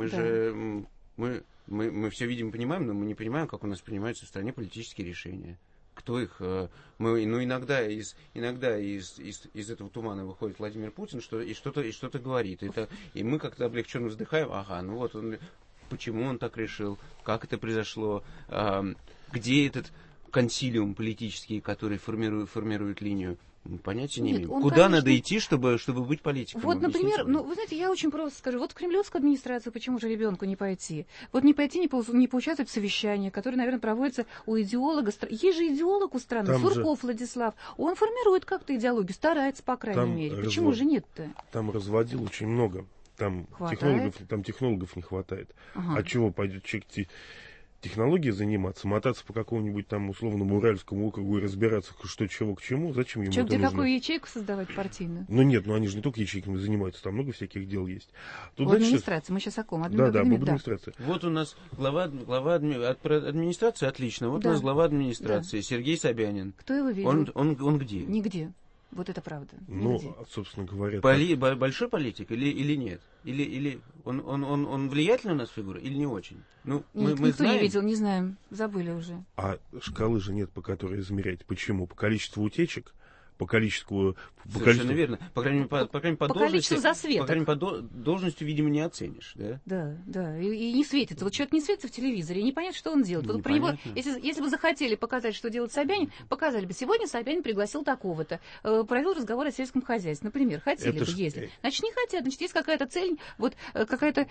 Мы все видим и понимаем, но мы не понимаем, как у нас принимаются в стране политические решения. Кто их... иногда из этого тумана выходит Владимир Путин и что-то говорит. И мы как-то облегченно вздыхаем. Почему он так решил? Как это произошло? Где этот консилиум политический, который формирует линию? Понятия не имею. Куда надо идти, чтобы быть политиком? Вот, например, вы знаете, я очень просто скажу. Вот в кремлевскую администрацию почему же ребенку не пойти? Вот не пойти, не поучаствовать в совещании, которое, наверное, проводится у идеолога. Есть же идеолог у страны, Сурков Владислав. Он формирует как-то идеологию, старается, по крайней мере. Почему же нет-то? Там разводил очень много. Там технологов не хватает. А чего пойдет человек технологии заниматься, мотаться по какому-нибудь там условному Уральскому округу и разбираться, что чего к чему, зачем ему это нужно? Где какую ячейку создавать партийную? Они же не только ячейками занимаются, там много всяких дел есть. В администрации, мы сейчас о ком? Да, об администрации. Вот у нас глава администрации, отлично, вот у нас глава администрации, Сергей Собянин. Кто его видел? Он где? Нигде. Вот это правда. Собственно говоря... Большой политик или нет? Или он влиятельный у нас фигура или не очень? Никто знаем. Не видел, не знаем, забыли уже. А шкалы же нет, по которой измерять. Почему? По количеству утечек? По количеству... Совершенно верно. По крайней мере, по количеству засветок. По крайней мере, по должности, видимо, не оценишь, да? Да. И не светится. Вот человек не светится в телевизоре, и непонятно, что он делает. Вот про него, если бы захотели показать, что делает Собянин, показали бы. Сегодня Собянин пригласил такого-то, провел разговор о сельском хозяйстве, например. Хотели бы, если. Значит, не хотят. Значит, есть какая-то цель, какая-то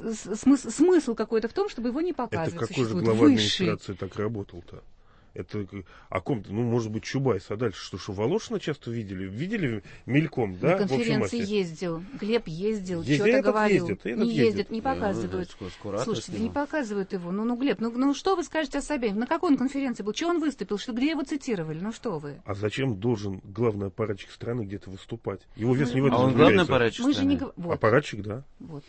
смысл какой-то в том, чтобы его не показывать. Это какой же глава администрации так работал-то? Это о ком-то, может быть, Чубайс, а дальше что Волошина часто видели? Видели мельком, да? На конференции ездил, Глеб ездил, что-то говорил. Не ездит, не показывают. Слушайте, не показывают его. Глеб, что вы скажете о Собянине? На какой он конференции был? Чего он выступил? Где его цитировали? Что вы? А зачем должен главный аппаратчик страны где-то выступать? Его вес не в этом. А он главный аппаратчик страны? Аппаратчик, да. Вот.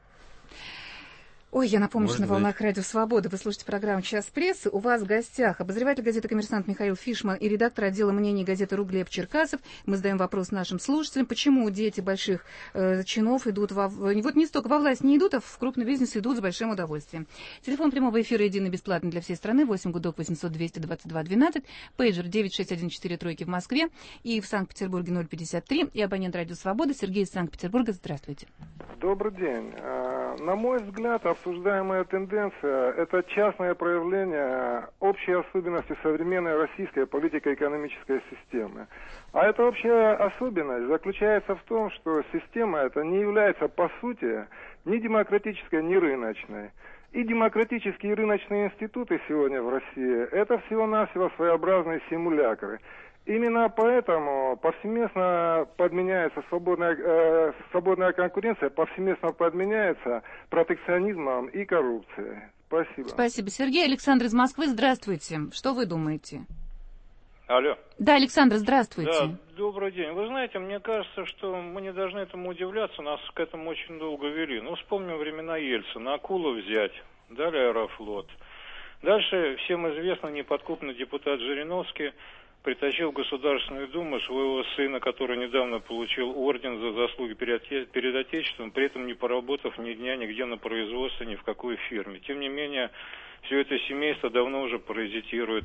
Ой, я напомню, что на волнах Радио Свобода вы слушаете программу «Час прессы». У вас в гостях обозреватель газеты «Коммерсант» Михаил Фишман и редактор отдела мнений газеты «РУ» Глеб Черкасов. Мы задаем вопрос нашим слушателям, почему дети больших чинов идут вот не столько во власть не идут, а в крупный бизнес идут с большим удовольствием. Телефон прямого эфира единый бесплатный для всей страны, 8 гудок 800 222 12, пейджер 96143 в Москве и в Санкт-Петербурге 053, и абонент Радио Свобода Сергей из Санкт-Петербурга. Здравствуйте. Добрый день. На мой взгляд, обсуждаемая тенденция – это частное проявление общей особенности современной российской политико-экономической системы. А эта общая особенность заключается в том, что система эта не является, по сути, ни демократической, ни рыночной. И демократические и рыночные институты сегодня в России – это всего-навсего своеобразные симулякры. Именно поэтому повсеместно подменяется свободная конкуренция, повсеместно подменяется протекционизмом и коррупцией. Спасибо. Спасибо, Сергей. Александр из Москвы, здравствуйте. Что вы думаете? Алло. Да, Александр, здравствуйте. Да, добрый день. Вы знаете, мне кажется, что мы не должны этому удивляться, нас к этому очень долго вели. Вспомним времена Ельцина, акулу взять, далее Аэрофлот. Дальше всем известно, неподкупный депутат Жириновский притащил в Государственную Думу своего сына, который недавно получил орден за заслуги перед Отечеством, при этом не поработав ни дня нигде на производстве, ни в какой фирме. Тем не менее, все это семейство давно уже паразитирует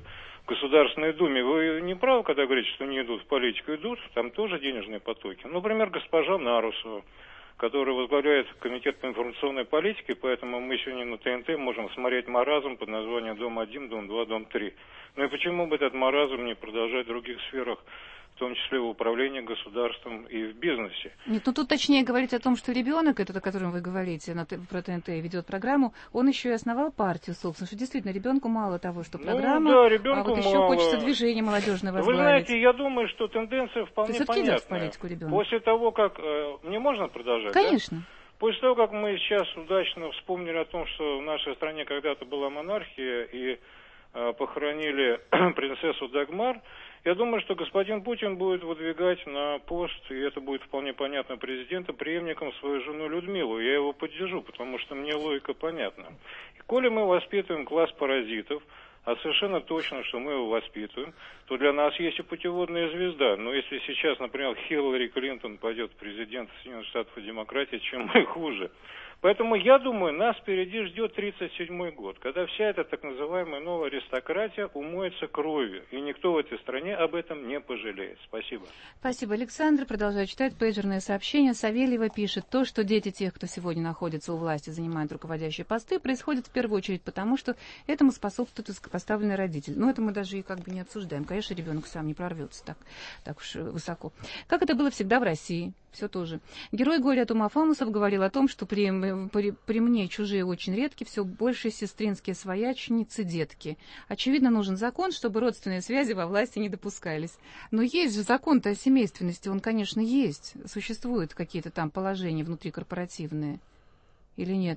в Государственной Думе. Вы не правы, когда говорите, что не идут в политику. Идут, там тоже денежные потоки. Например, госпожа Нарусова, которая возглавляет Комитет по информационной политике, поэтому мы сегодня на ТНТ можем смотреть маразм под названием «Дом-1», «Дом-2», «Дом-3». Ну и почему бы этот маразм не продолжать в других сферах, в том числе в управлении государством и в бизнесе? Нет, ну тут точнее говорить о том, что ребенок, этот, о котором вы говорите, про ТНТ ведет программу, он еще и основал партию, собственно, что действительно ребенку мало того, что программа, да, ребенку а вот еще мало. Хочется движение молодежное возглавить. Вы знаете, я думаю, что тенденция вполне понятная. Идет в политику ребенок? После того, как... Мне можно продолжать? Конечно. Да? После того, как мы сейчас удачно вспомнили о том, что в нашей стране когда-то была монархия и похоронили принцессу Дагмар, я думаю, что господин Путин будет выдвигать на пост, и это будет вполне понятно президента, преемником свою жену Людмилу. Я его поддержу, потому что мне логика понятна. И коли мы воспитываем класс паразитов, а совершенно точно, что мы его воспитываем, то для нас есть и путеводная звезда. Но если сейчас, например, Хиллари Клинтон пойдет в президент Соединенных Штатов и демократии, чем мы хуже. Поэтому, я думаю, нас впереди ждет 1937 год, когда вся эта так называемая новая аристократия умоется кровью, и никто в этой стране об этом не пожалеет. Спасибо. Спасибо, Александр. Продолжаю читать пейджерное сообщение. Савельева пишет: то, что дети тех, кто сегодня находится у власти, занимают руководящие посты, происходит в первую очередь потому, что этому способствует высокопоставленный родитель. Но это мы даже и как бы не обсуждаем. Конечно, ребенок сам не прорвется так уж высоко. Как это было всегда в России. Все тоже. Герой горя от ума Фамусов говорил о том, что при мне чужие очень редки, все больше сестринские свояченицы, детки. Очевидно, нужен закон, чтобы родственные связи во власти не допускались. Но есть же закон-то о семейственности, он, конечно, есть. Существуют какие-то там положения внутрикорпоративные. Или нет?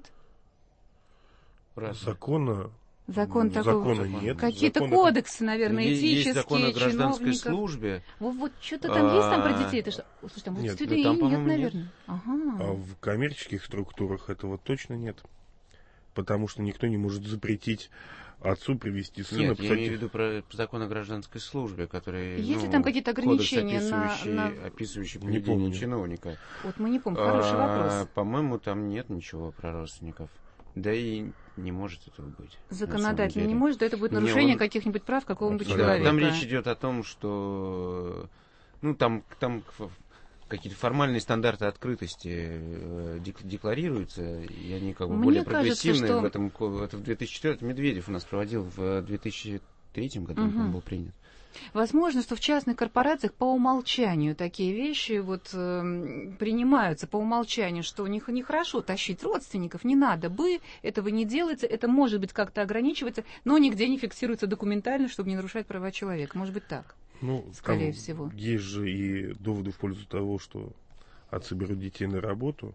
Закона нет. Какие-то кодексы, наверное, этические. Есть закон о гражданской службе. Вот что-то там есть там про детей? Слушай, там нет, нет, наверное. Ага. А в коммерческих структурах этого точно нет. Потому что никто не может запретить отцу привести сына. Нет, я имею в виду про закон о гражданской службе, который... Есть ли там какие-то ограничения описывающие поведение чиновника? Вот мы не помним. Хороший вопрос. По-моему, там нет ничего про родственников. Да и не может этого быть. Законодательно не может, да это будет нарушение каких-нибудь прав какого-нибудь человека. Там речь идет о том, что там какие-то формальные стандарты открытости декларируются, и они как бы более прогрессивные. В этом, это в 2004 Медведев у нас проводил, в 2003 году он был принят. Возможно, что в частных корпорациях по умолчанию такие вещи принимаются по умолчанию, что у них нехорошо тащить родственников, не надо бы, этого не делается, это может быть как-то ограничивается, но нигде не фиксируется документально, чтобы не нарушать права человека. Может быть так, скорее всего. Есть же и доводы в пользу того, что отцы берут детей на работу.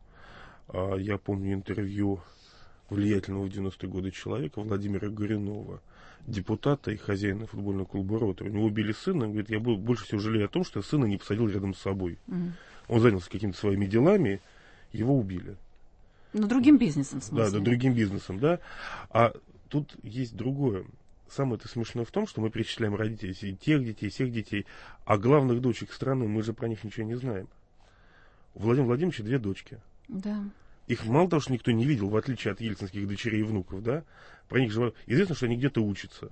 Я помню интервью влиятельного в 90-е годы человека Владимира Горюнова, депутата и хозяина футбольного клуба «Ротор». У него убили сына, он говорит, я больше всего жалею о том, что я сына не посадил рядом с собой. Он занялся какими-то своими делами, его убили. Но другим бизнесом, в смысле? Да, другим бизнесом, да. А тут есть другое. Самое-то смешное в том, что мы перечисляем родителей тех детей, всех детей, а главных дочек страны мы же про них ничего не знаем. У Владимира Владимировича 2 дочки. Да. Их мало того, что никто не видел, в отличие от ельцинских дочерей и внуков, да? Про них же известно, что они где-то учатся.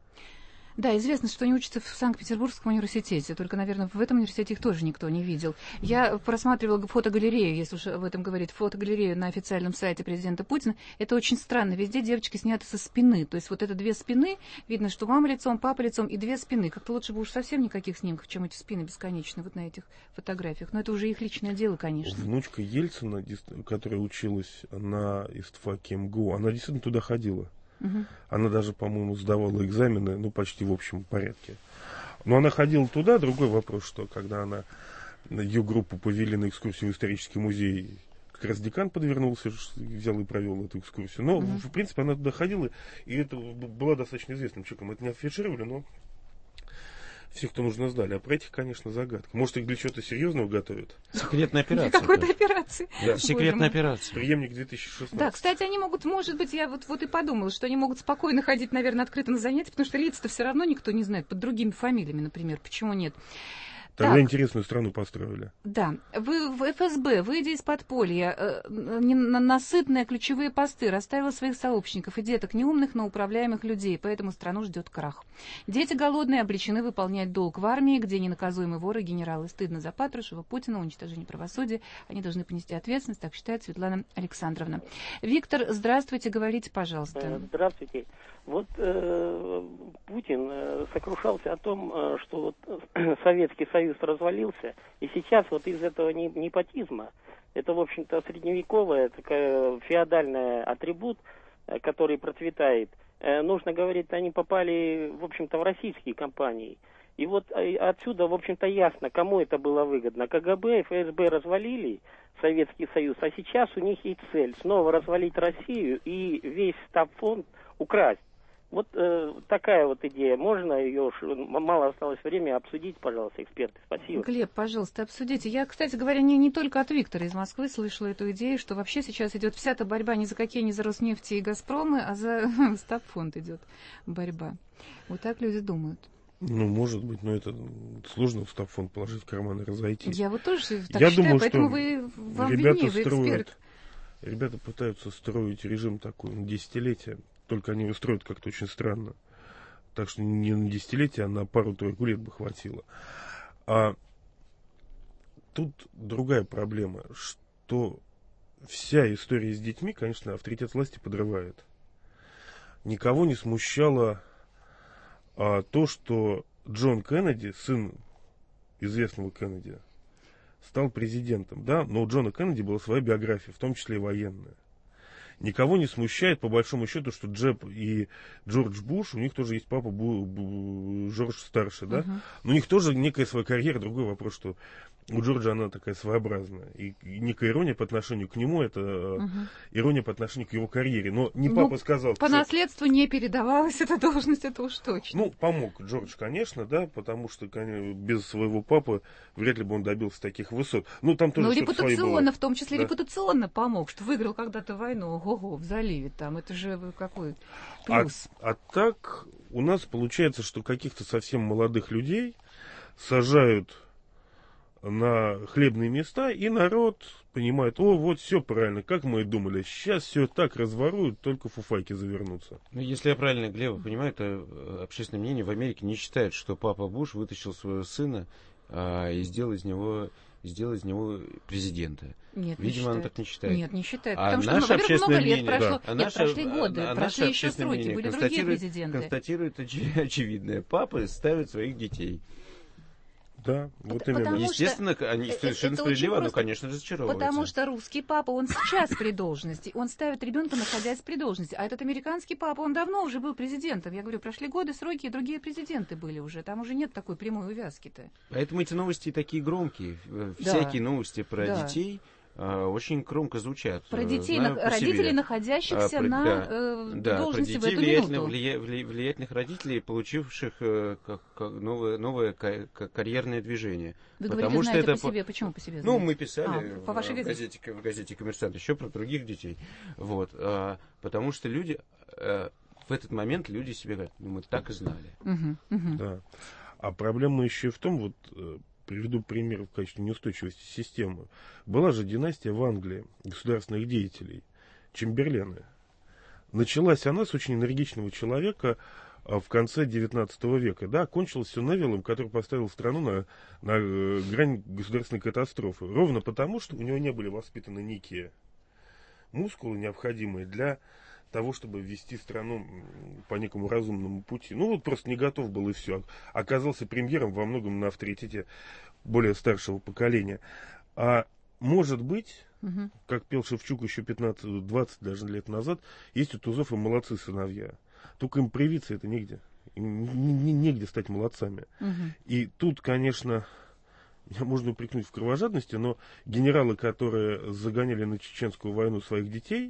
Да, известно, что они учатся в Санкт-Петербургском университете, только, наверное, в этом университете их тоже никто не видел. Я просматривала фотогалерею, если уж об этом говорить, фотогалерею на официальном сайте президента Путина. Это очень странно, везде девочки сняты со спины, то есть вот это 2 спины, видно, что мама лицом, папа лицом и 2 спины. Как-то лучше бы уж совсем никаких снимков, чем эти спины бесконечные вот на этих фотографиях. Но это уже их личное дело, конечно. Внучка Ельцина, которая училась на истфаке МГУ, она действительно туда ходила. Она даже, по-моему, сдавала экзамены, почти в общем порядке. Но она ходила туда. Другой вопрос, что когда ее группу повели на экскурсию в исторический музей, как раз декан подвернулся, взял и провел эту экскурсию. Но, в принципе, она туда ходила, и это была достаточно известным человеком. Это не афишировали, но все, кто нужно, знали. А про этих, конечно, загадка. Может, их для чего-то серьезного готовят? Секретная операция. Для какой-то операции. Да. Секретная операция. Преемник 2016. Да, кстати, они могут, может быть, я вот и подумала, что они могут спокойно ходить, наверное, открыто на занятия, потому что лица-то все равно никто не знает, под другими фамилиями, например. Почему нет? Тогда так, интересную страну построили. Да. Вы в ФСБ, выйдя из подполья, насытные ключевые посты, расставила своих сообщников и деток, неумных, но управляемых людей, поэтому страну ждет крах. Дети голодные обречены выполнять долг в армии, где ненаказуемые воры, генералы. Стыдно за Патрушева, Путина, уничтожение правосудия. Они должны понести ответственность, так считает Светлана Александровна. Виктор, здравствуйте, говорите, пожалуйста. Здравствуйте. Вот Путин сокрушался о том, что вот Советский Союз развалился, и сейчас вот из этого непотизма, это, в общем-то, средневековая такая феодальный атрибут, который процветает, нужно говорить, они попали, в общем-то, в российские компании. И вот отсюда, в общем-то, ясно, кому это было выгодно. КГБ и ФСБ развалили Советский Союз, а сейчас у них есть цель снова развалить Россию и весь стабфонд украсть. Вот такая вот идея. Можно ее, мало осталось времени, обсудить, пожалуйста, эксперты. Спасибо. Глеб, пожалуйста, обсудите. Я, кстати говоря, не только от Виктора из Москвы слышала эту идею, что вообще сейчас идет вся эта борьба не за какие, не за Роснефти и Газпромы, а за стабфонд идет борьба. Вот так люди думают. Ну, может быть, но это сложно в стабфонд положить в карман и разойтись. Я вот тоже так Я считаю, думаю, поэтому что вы вам ребята виднее, вы эксперт. Ребята пытаются строить режим такой на десятилетия, только они его строят как-то очень странно. Так что не на десятилетия, а на пару-тройку лет бы хватило. А тут другая проблема, что вся история с детьми, конечно, авторитет власти подрывает. Никого не смущало то, что Джон Кеннеди, сын известного Кеннеди, стал президентом, да, но у Джона Кеннеди была своя биография, в том числе и военная. Никого не смущает, по большому счету, что Джеб и Джордж Буш, у них тоже есть папа Джордж старший, да, но у них тоже некая своя карьера. Другой вопрос, что у Джорджа она такая своеобразная. И некая ирония по отношению к нему, это ирония по отношению к его карьере. Но не папа сказал... По наследству не передавалась эта должность, это уж точно. Ну, помог Джордж, конечно, да, потому что без своего папы вряд ли бы он добился таких высот. Ну, там тоже репутационно, в том числе, да. Репутационно помог, что выиграл когда-то войну, ого-го, в заливе там, это же какой плюс. А так у нас получается, что каких-то совсем молодых людей сажают на хлебные места, и народ понимает, вот все правильно, как мы и думали, сейчас все так разворуют, только фуфайки завернутся. Ну, если я правильно, Глеба, понимаю, то общественное мнение в Америке не считает, что папа Буш вытащил своего сына и сделал из него президента. Нет, видимо, он так не считает. Нет, не считает. Потому что, во-первых, много лет прошло. Да. Нет, прошли годы, прошли еще сроки, были другие президенты. Констатирует очевидное. Папы ставят своих детей. Да, вот именно. Естественно, они совершенно справедливо, но, конечно, разочаровываются. Потому что русский папа, он сейчас при должности, он ставит ребенка, находясь при должности. А этот американский папа, он давно уже был президентом. Я говорю, прошли годы, сроки, и другие президенты были уже. Там уже нет такой прямой увязки-то. Поэтому эти новости такие громкие. Всякие новости про детей очень громко звучат. Про детей, родителей, находящихся на должности в эту минуту. Влиятельных родителей, получивших новое карьерное движение. Вы говорите, знаете это по себе. Почему по себе знаете? Ну, мы писали по вашей в газете «Коммерсант» еще про других детей. Вот. Потому что люди, в этот момент люди себе говорят, мы так и знали. Да. А проблема еще в том, приведу пример в качестве неустойчивости системы. Была же династия в Англии государственных деятелей, Чемберлены. Началась она с очень энергичного человека в конце 19 века. Да, кончилось все Невиллом, который поставил страну на грань государственной катастрофы. Ровно потому, что у него не были воспитаны некие мускулы, необходимые для того, чтобы ввести страну по некому разумному пути. Просто не готов был, и все. Оказался премьером во многом на авторитете более старшего поколения. А может быть, как пел Шевчук еще 15-20 даже лет назад, есть у тузов и молодцы сыновья. Только им привиться это негде. Им негде стать молодцами. И тут, конечно, можно упрекнуть в кровожадности, но генералы, которые загоняли на чеченскую войну своих детей,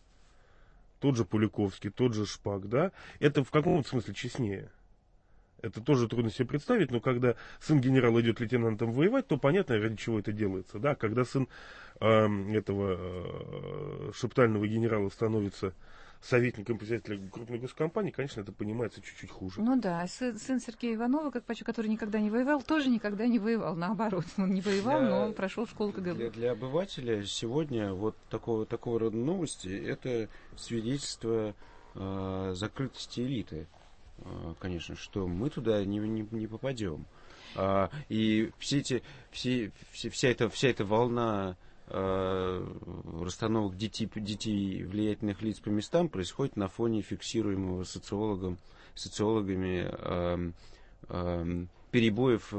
тот же Пуликовский, тот же Шпак, да, это в каком-то смысле честнее. Это тоже трудно себе представить, но когда сын генерала идет лейтенантом воевать, то понятно, ради чего это делается, да. Когда сын этого шептального генерала становится советником председателя крупной госкомпании, конечно, это понимается чуть-чуть хуже. Ну да, сын Сергея Иванова, который никогда не воевал, тоже никогда не воевал, наоборот. Он не воевал, но он прошел школу КГБ. Для обывателя сегодня вот такого рода новости — это свидетельство закрытости элиты, конечно, что мы туда не попадем. И вся эта волна расстановок детей влиятельных лиц по местам происходит на фоне фиксируемого социологами перебоев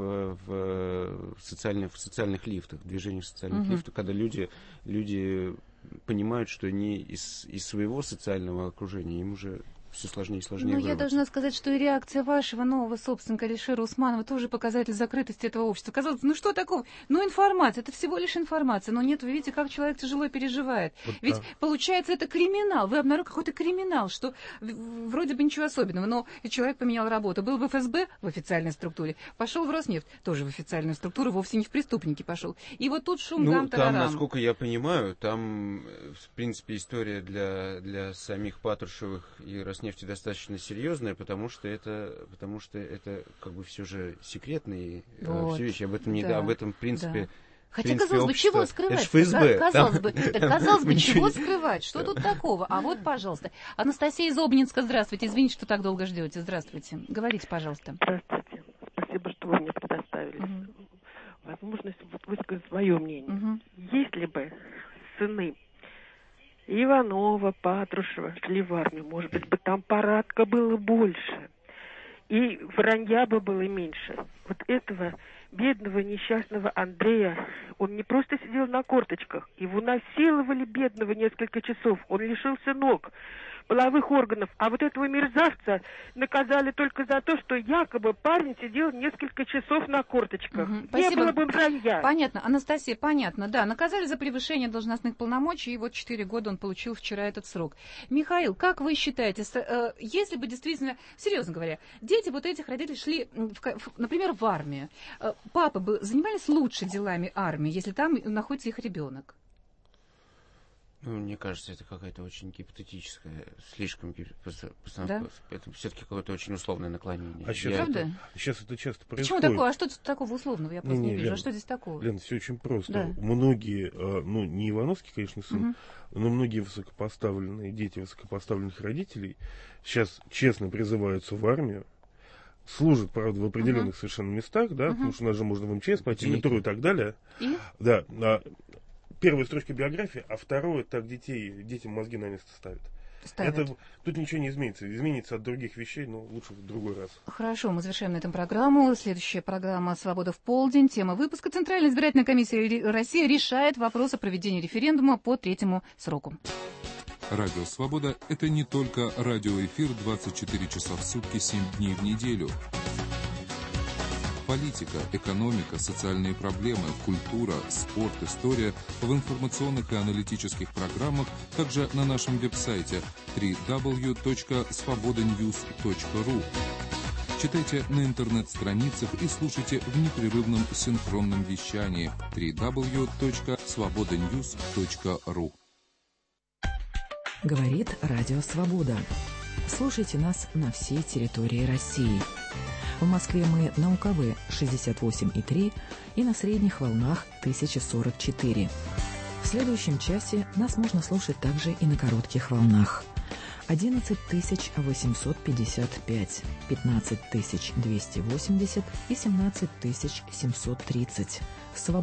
в социальных лифтах, движениях социальных лифтов, когда люди понимают, что они из своего социального окружения им уже все сложнее и сложнее. Но я должна сказать, что и реакция вашего нового собственника Алишера Усманова тоже показатель закрытости этого общества. Казалось, ну что такого? Ну информация, это всего лишь информация. Но нет, вы видите, как человек тяжело переживает. Вот ведь получается, это криминал. Вы обнаружили какой-то криминал, что вроде бы ничего особенного, но человек поменял работу. Был в ФСБ в официальной структуре, пошел в Роснефть, тоже в официальную структуру, вовсе не в преступники пошел. И вот тут шум, гам-тарарам. Там, насколько я понимаю, там, в принципе, история для самих Патрушевых и Роснефти достаточно серьезная, потому что это как бы все же секретные все вещи. Об этом, в принципе... Да. Хотя, казалось бы, чего скрывать? ФСБ, казалось бы, чего скрывать? Что тут такого? А вот, пожалуйста, Анастасия из Обнинска, здравствуйте. Извините, что так долго ждете. Здравствуйте. Говорите, пожалуйста. Здравствуйте. Спасибо, что вы мне предоставили возможность высказать свое мнение. Если бы сыны Иванова, Патрушева шли в армию, может быть, бы там парадка было больше, и вранья бы было меньше. Вот этого бедного несчастного Андрея, он не просто сидел на корточках, его насиловали бедного несколько часов, он лишился ног, половых органов, а вот этого мерзавца наказали только за то, что якобы парень сидел несколько часов на корточках. Не было бы вранья. Понятно, Анастасия, понятно, да, наказали за превышение должностных полномочий, и вот 4 года он получил вчера этот срок. Михаил, как вы считаете, если бы действительно, серьезно говоря, дети вот этих родителей шли, например, в армию, папы бы занимались лучше делами армии, если там находится их ребенок? Ну, мне кажется, это какая-то очень гипотетическая, слишком... Да? Это все-таки какое-то очень условное наклонение. А сейчас это часто происходит. Почему такое? А что тут такого условного? Я просто не вижу. Лен, а что здесь такого? Лен, все очень просто. Да. Многие, не Ивановский, конечно, сын, но многие высокопоставленные дети высокопоставленных родителей сейчас честно призываются в армию, служат, правда, в определенных совершенно местах, да, потому что у нас же можно в МЧС пойти, метро и так далее. Да, первая строчка биографии, а второе, так детям мозги на место ставят. Тут ничего не изменится. Изменится от других вещей, но лучше в другой раз. Хорошо, мы завершаем на этом программу. Следующая программа «Свобода в полдень». Тема выпуска: Центральная избирательная комиссия России решает вопрос о проведении референдума по 3-му сроку. Радио «Свобода» — это не только радиоэфир 24 часа в сутки, 7 дней в неделю. Политика, экономика, социальные проблемы, культура, спорт, история в информационных и аналитических программах, также на нашем веб-сайте www.svobodanews.ru. Читайте на интернет-страницах и слушайте в непрерывном синхронном вещании www.svobodanews.ru. Говорит Радио Свобода. Слушайте нас на всей территории России. В Москве мы на УКВ 68,3 и на средних волнах 1044. В следующем часе нас можно слушать также и на коротких волнах. 11855, 15280 и 17730.